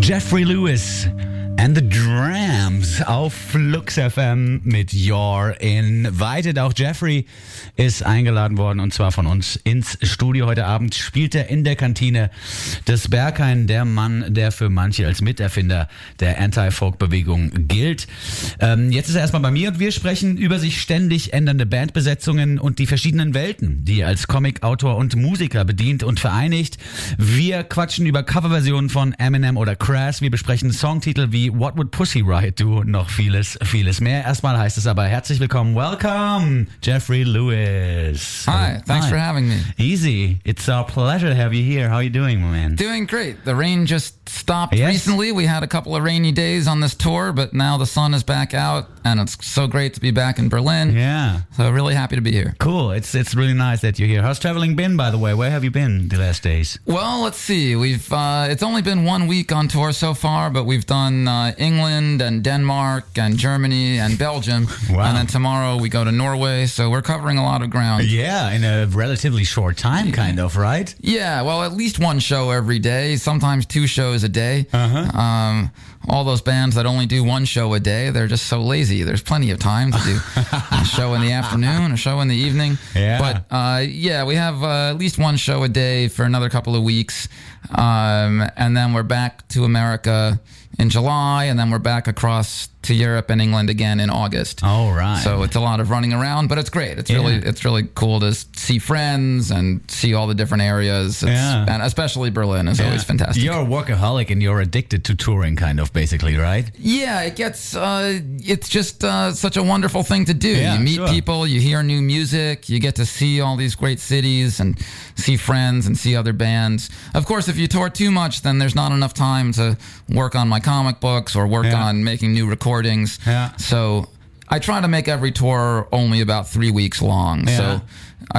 Jeffrey Lewis and the Drams auf Flux FM mit You're Invited. Auch Jeffrey ist eingeladen worden, und zwar von uns ins Studio. Heute Abend spielt er in der Kantine des Berghain, der Mann, der für manche als Miterfinder der Anti-Folk-Bewegung gilt. Jetzt ist er erstmal bei mir und wir sprechen über sich ständig ändernde Bandbesetzungen und die verschiedenen Welten, die er als Comic-Autor und Musiker bedient und vereinigt. Wir quatschen über Coverversionen von Eminem oder Crass. Wir besprechen Songtitel wie What Would Pussy Riot Do? Noch vieles, vieles mehr. Erstmal heißt es aber herzlich willkommen. Welcome, Jeffrey Lewis. Hi, thanks for having me. Easy. It's our pleasure to have you here. How are you doing, my man? Doing great. The rain just stopped recently. We had a couple of rainy days on this tour, but now the sun is back out, and it's so great to be back in Berlin. Yeah. So really happy to be here. Cool. It's really nice that you're here. How's traveling been, by the way? Where have you been the last days? Well, let's see. We've it's only been 1 week on tour so far, but we've done England and Denmark and Germany and Belgium. Wow. And then tomorrow we go to Norway, so we're covering a lot of ground. Yeah, in a relatively short time, kind of, right? Yeah, well, at least one show every day, sometimes 2 shows a day. Uh-huh. All those bands that only do 1 show a day, they're just so lazy. There's plenty of time to do a show in the afternoon, a show in the evening. Yeah. But we have at least 1 show a day for another couple of weeks. And then we're back to America in July, and then we're back across to Europe and England again in August. All right. So it's a lot of running around, but it's great. It's really cool to see friends and see all the different areas. And especially Berlin is always fantastic. You're a workaholic and you're addicted to touring, kind of, basically, right? Yeah, it gets. It's just such a wonderful thing to do. Yeah, you meet people, you hear new music, you get to see all these great cities and see friends and see other bands. Of course, if you tour too much, then there's not enough time to work on my comic books or work on making new recordings. Yeah. So I try to make every tour only about 3 weeks long. Yeah. So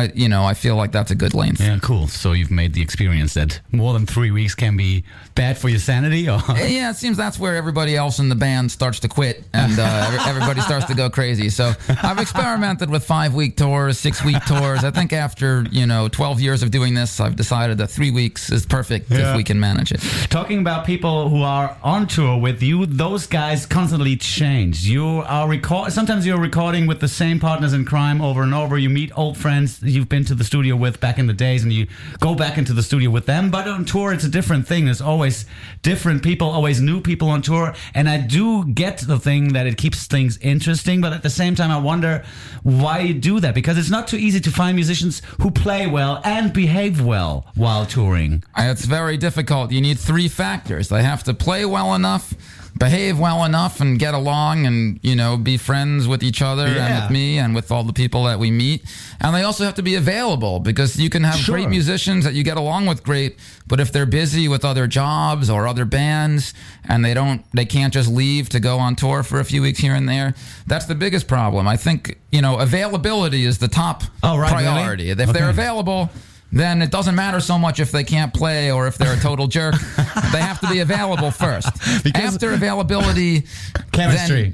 I feel like that's a good length. Yeah, cool. So you've made the experience that more than 3 weeks can be bad for your sanity? Or? Yeah, it seems that's where everybody else in the band starts to quit and everybody starts to go crazy. So I've experimented with 5-week tours, 6-week tours. I think after, 12 years of doing this, I've decided that 3 weeks is perfect if we can manage it. Talking about people who are on tour with you, those guys constantly change. Sometimes you're recording with the same partners in crime over and over. You meet old friends you've been to the studio with back in the days and you go back into the studio with them, but on tour it's a different thing. There's always different people, always new people on tour, and I do get the thing that it keeps things interesting, but at the same time I wonder why you do that, because it's not too easy to find musicians who play well and behave well while touring. It's very difficult. You need 3 factors. They have to play well enough, behave well enough, and get along and, be friends with each other and with me and with all the people that we meet. And they also have to be available, because you can have great musicians that you get along with great, but if they're busy with other jobs or other bands and they can't just leave to go on tour for a few weeks here and there, that's the biggest problem. I think, availability is the top priority. Really? If they're available, then it doesn't matter so much if they can't play or if they're a total jerk. They have to be available first. Because after availability, chemistry.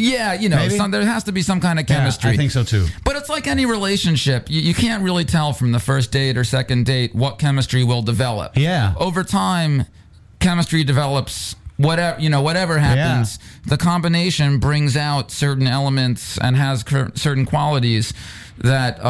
Then, there has to be some kind of chemistry. Yeah, I think so too. But it's like any relationship. You can't really tell from the first date or second date what chemistry will develop. Yeah. Over time, chemistry develops. Whatever happens, the combination brings out certain elements and has certain qualities that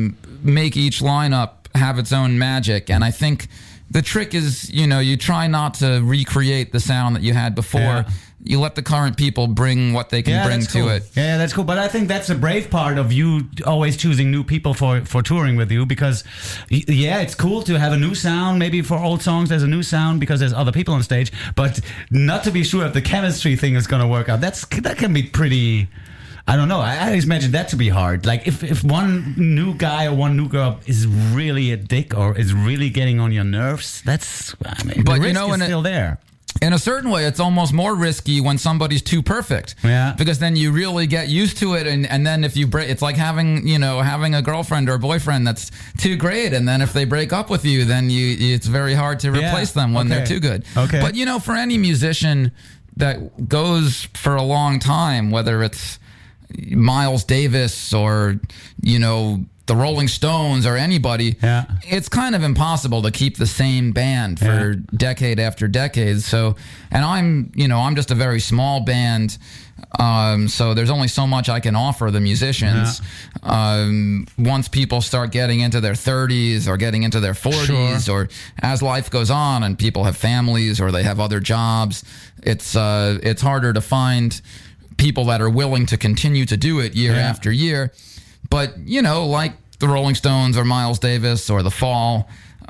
make each lineup have its own magic. And I think the trick is, you try not to recreate the sound that you had before. Yeah. You let the current people bring what they can bring to it. Yeah, that's cool. But I think that's a brave part of you always choosing new people for touring with you, because, it's cool to have a new sound. Maybe for old songs there's a new sound because there's other people on stage, but not to be sure if the chemistry thing is going to work out. That can be pretty... I don't know. I always imagine that to be hard. Like if one new guy or one new girl is really a dick or is really getting on your nerves, but the risk is still there. In a certain way, it's almost more risky when somebody's too perfect. Yeah. Because then you really get used to it, and then if you break, it's like having a girlfriend or a boyfriend that's too great, and then if they break up with you, then it's very hard to replace them when they're too good. Okay. But for any musician that goes for a long time, whether it's Miles Davis or the Rolling Stones or anybody, it's kind of impossible to keep the same band for decade after decade. So, and I'm just a very small band. So there's only so much I can offer the musicians. Once people start getting into their 30s or getting into their 40s, or as life goes on and people have families or they have other jobs, it's harder to find people that are willing to continue to do it year after year. But, like the Rolling Stones or Miles Davis or The Fall,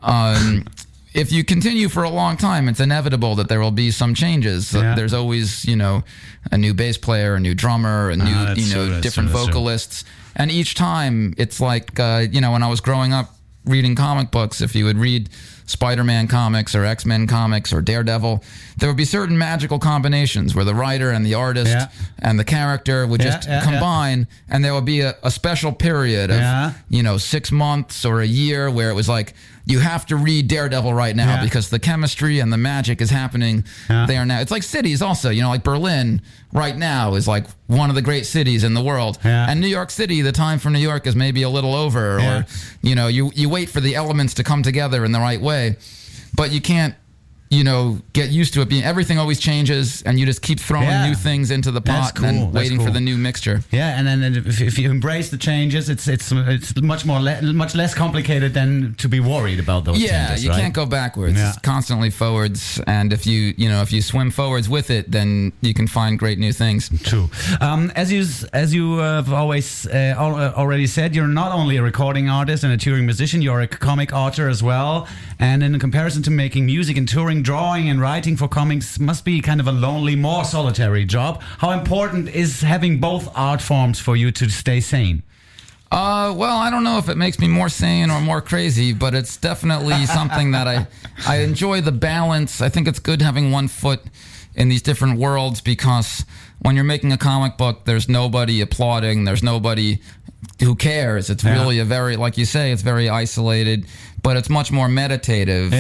if you continue for a long time, it's inevitable that there will be some changes. There's always, a new bass player, a new drummer, a new, different vocalists. And each time it's like, when I was growing up reading comic books, if you would read Spider-Man comics or X-Men comics or Daredevil, there would be certain magical combinations where the writer and the artist and the character would just combine, and there would be a special period of 6 months or a year where it was like, you have to read Daredevil right now because the chemistry and the magic is happening there now. It's like cities also, like Berlin right now is like one of the great cities in the world. And New York City, the time for New York is maybe a little over, or, you wait for the elements to come together in the right way, but you can't, get used to it being, everything always changes, and you just keep throwing new things into the pot and waiting for the new mixture. Yeah, and then if you embrace the changes, it's much less complicated than to be worried about those changes. You can't go backwards. It's constantly forwards, and if you swim forwards with it, then you can find great new things. True. As you have always already said, you're not only a recording artist and a touring musician, you're a comic author as well. And in comparison to making music and touring, drawing and writing for comics must be kind of a lonely, more solitary job. How important is having both art forms for you to stay sane? Well, I don't know if it makes me more sane or more crazy, but it's definitely something that I enjoy the balance. I think it's good having one foot in these different worlds, because when you're making a comic book, there's nobody applauding, there's nobody who cares. It's really a very, like you say, it's very isolated, but it's much more meditative.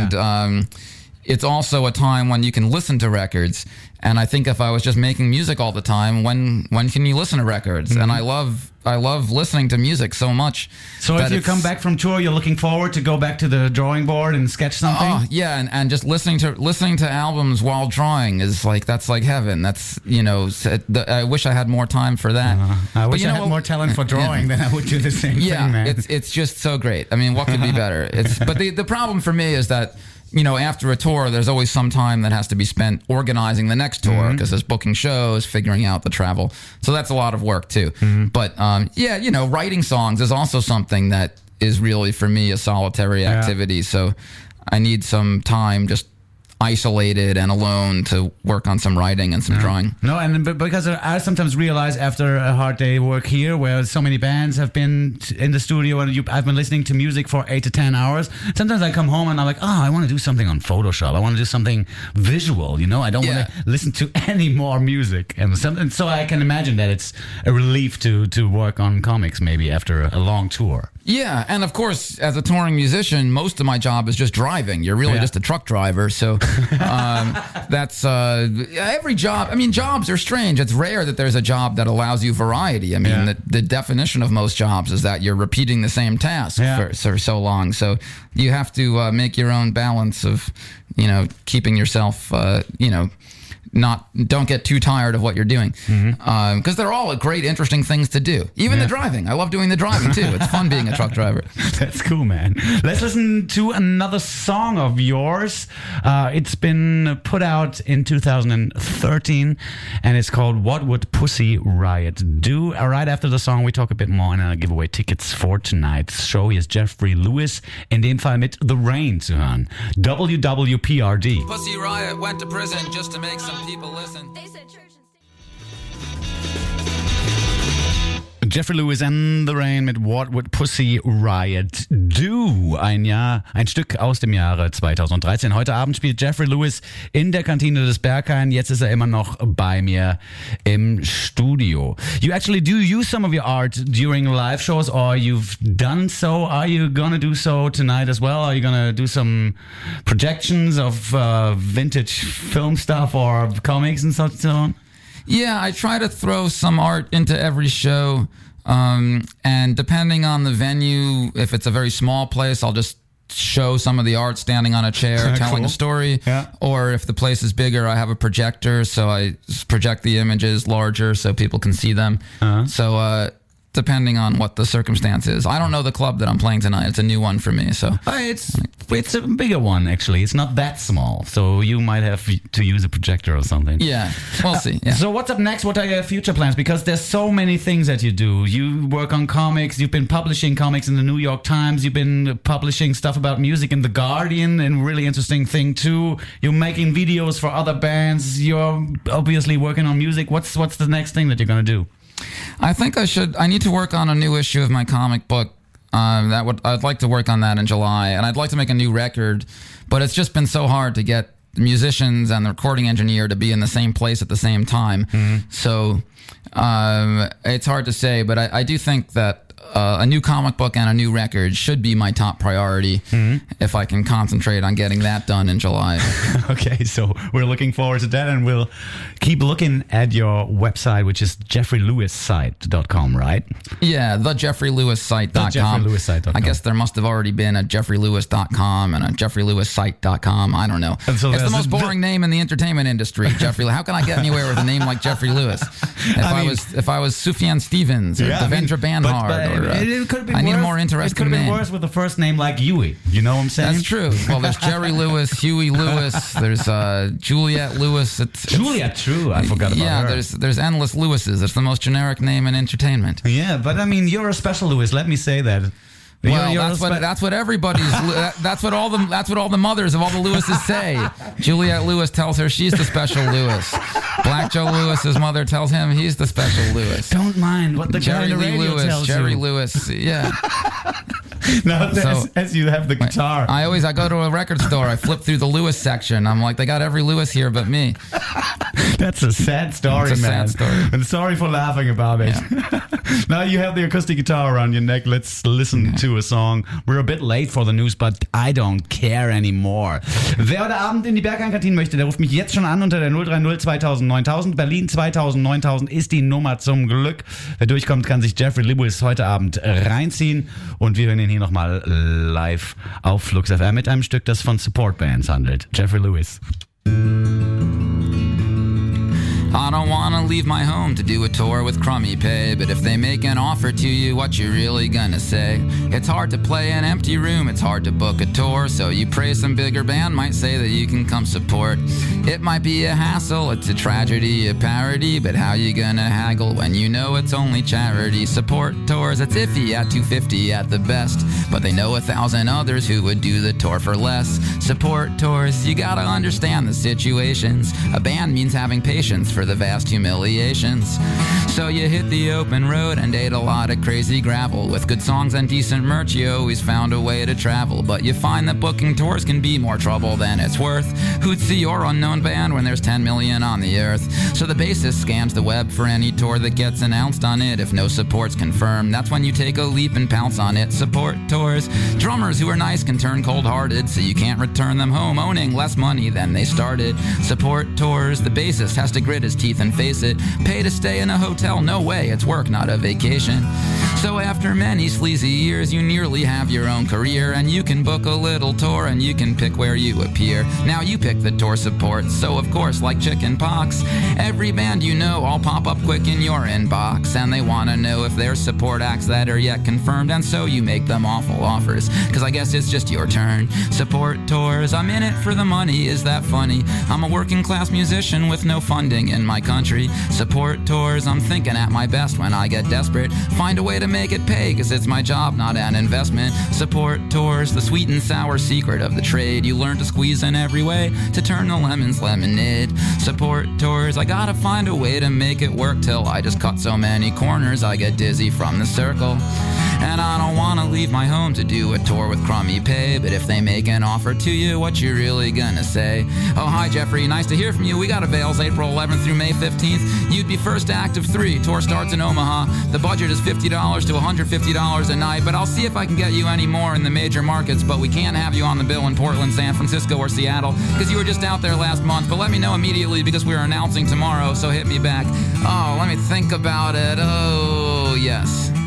It's also a time when you can listen to records. And I think if I was just making music all the time, when can you listen to records? And I love listening to music so much. So if you come back from tour, you're looking forward to go back to the drawing board and sketch something? Oh, yeah, and just listening to albums while drawing is like, that's like heaven. That's, I wish I had more time for that. I wish I had more talent for drawing, then I would do the same thing, man. It's just so great. I mean, what could be better? But the problem for me is that, after a tour, there's always some time that has to be spent organizing the next tour, because there's booking shows, figuring out the travel. So that's a lot of work too. But writing songs is also something that is really, for me, a solitary activity. So I need some time just isolated and alone to work on some writing and some drawing. No, and because I sometimes realize after a hard day work here, where so many bands have been in the studio and I've been listening to music for 8 to 10 hours, sometimes I come home and I'm like, I want to do something on Photoshop. I want to do something visual, I don't want to listen to any more music. And so I can imagine that it's a relief to work on comics maybe after a long tour. Yeah, and of course, as a touring musician, most of my job is just driving. You're really just a truck driver, so that's every job. I mean, jobs are strange. It's rare that there's a job that allows you variety. I mean, the definition of most jobs is that you're repeating the same task for so long. So you have to make your own balance of, keeping yourself, don't get too tired of what you're doing, because they're all great, interesting things to do. Even the driving, I love doing the driving too. It's fun being a truck driver. That's cool, man. Let's listen to another song of yours. It's been put out in 2013, and it's called "What Would Pussy Riot Do?" Right after the song, we talk a bit more and give away tickets for tonight's show. Hier ist Jeffrey Lewis, in dem Fall mit The Rain zu hören. WWPRD. Pussy Riot went to prison just to make some people listen. They said church and Jeffrey Lewis and The Rain mit What Would Pussy Riot Do? Ein Stück aus dem Jahre 2013. Heute Abend spielt Jeffrey Lewis in der Kantine des Berghain. Jetzt ist er immer noch bei mir im Studio. You actually do use some of your art during live shows, or you've done so. Are you gonna do so tonight as well? Are you gonna do some projections of vintage film stuff or comics and so on? Yeah, I try to throw some art into every show. And depending on the venue, if it's a very small place, I'll just show some of the art standing on a chair telling a story. Yeah. Or if the place is bigger, I have a projector, so I project the images larger so people can see them. So depending on what the circumstance is. I don't know the club that I'm playing tonight. It's a new one for me. So it's a bigger one, actually. It's not that small, so you might have to use a projector or something. Yeah, we'll see. Yeah. So what's up next? What are your future plans? Because there's so many things that you do. You work on comics. You've been publishing comics in the New York Times. You've been publishing stuff about music in The Guardian, and really interesting thing too. You're making videos for other bands. You're obviously working on music. What's the next thing that you're going to do? I think I need to work on a new issue of my comic book. I'd like to work on that in July, and I'd like to make a new record, but it's just been so hard to get the musicians and the recording engineer to be in the same place at the same time. So it's hard to say, but I do think that a new comic book and a new record should be my top priority if I can concentrate on getting that done in July. Okay, so we're looking forward to that, and we'll keep looking at your website, which is jeffreylewissite.com, right? Yeah, thejeffreylewissite.com. Jeffreylewissite.com. I guess there must have already been a jeffreylewis.com and a jeffreylewissite.com. I don't know. So it's the most boring name in the entertainment industry, Jeffrey. How can I get anywhere with a name like Jeffrey Lewis? If I was Sufjan Stevens or Devendra Banhart, it could be I need worse. a more interesting It could name. be worse with a first name like Huey. You know what I'm saying? That's true. Well, there's Jerry Lewis, Huey Lewis. There's Juliette Lewis. Juliette, true. I forgot about her. Yeah, there's endless Lewises. It's the most generic name in entertainment. Yeah, but I mean, you're a special Lewis. Let me say that. Well, that's what everybody's. That's what all the mothers of all the Lewises say. Juliette Lewis tells her she's the special Lewis. Black Joe Lewis's mother tells him he's the special Lewis. Don't mind what the guy Jerry on the Lee radio Lewis. tells Jerry you. Lewis. Yeah. Now, as you have the guitar. I go to a record store. I flip through the Lewis section. I'm like, they got every Lewis here but me. That's a sad story, It's a man. sad story. And sorry for laughing about it. Yeah. Now you have the acoustic guitar around your neck. Let's listen to a song. We're a bit late for the news, but I don't care anymore. Wer heute Abend in die Berghain-Kantine möchte, der ruft mich jetzt schon an unter der 030 2000 9000. Berlin 2000 9000 ist die Nummer zum Glück. Wer durchkommt, kann sich Jeffrey Lewis heute Abend reinziehen. Und wir hören ihn hier nochmal live auf Flux FM mit einem Stück, das von Support Bands handelt. Jeffrey Lewis. I don't wanna leave my home to do a tour with crummy pay, but if they make an offer to you, what you really gonna say? It's hard to play an empty room, it's hard to book a tour, so you pray some bigger band might say that you can come support. It might be a hassle, it's a tragedy, a parody, but how you gonna haggle when you know it's only charity? Support tours, it's iffy at $250 at the best, but they know 1,000 others who would do the tour for less. Support tours, you gotta understand the situations. A band means having patience for the vast humiliations. So you hit the open road and ate a lot of crazy gravel. With good songs and decent merch, you always found a way to travel. But you find that booking tours can be more trouble than it's worth. Who'd see your unknown band when there's 10 million on the earth? So the bassist scans the web for any tour that gets announced on it. If no support's confirmed, that's when you take a leap and pounce on it. Support tours. Drummers who are nice can turn cold-hearted, so you can't return them home owning less money than they started. Support tours. The bassist has to grit his teeth and face it. Pay to stay in a hotel? No way, it's work, not a vacation. So after many sleazy years, you nearly have your own career, and you can book a little tour and you can pick where you appear. Now you pick the tour support, so of course, like chicken pox, every band you know all pop up quick in your inbox, and they want to know if there's support acts that are yet confirmed, and so you make them awful offers, cause I guess it's just your turn. Support tours, I'm in it for the money, is that funny? I'm a working class musician with no funding in my country. Support tours, I'm thinking at my best when I get desperate. Find a way to make it pay, cause it's my job, not an investment. Support tours, the sweet and sour secret of the trade. You learn to squeeze in every way to turn the lemons lemonade. Support tours, I gotta find a way to make it work till I just cut so many corners I get dizzy from the circle. And I don't wanna leave my home to do a tour with crummy pay, but if they make an offer to you, what you really gonna say? Oh, hi Jeffrey, nice to hear from you. We got avails April 11th through May 15th. You'd be first act of 3. Tour starts in Omaha. The budget is $50 to $150 a night, but I'll see if I can get you any more in the major markets, but we can't have you on the bill in Portland, San Francisco, or Seattle, because you were just out there last month. But let me know immediately because we're announcing tomorrow, so hit me back. Oh, let me think about it. Oh, yes.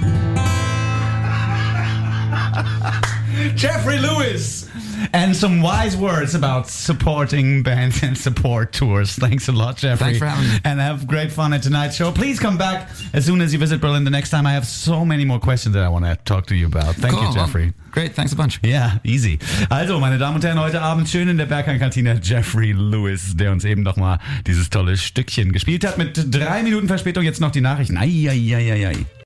Jeffrey Lewis. And some wise words about supporting bands and support tours. Thanks a lot, Jeffrey. Thanks for having me. And have great fun at tonight's show. Please come back as soon as you visit Berlin the next time. I have so many more questions that I want to talk to you about. Thank you, Jeffrey. Well, great, thanks a bunch. Ja, easy. Also, meine Damen und Herren, heute Abend schön in der Berghain-Kantine Jeffrey Lewis, der uns eben nochmal dieses tolle Stückchen gespielt hat. Mit 3 Minuten Verspätung jetzt noch die Nachrichten. Ai.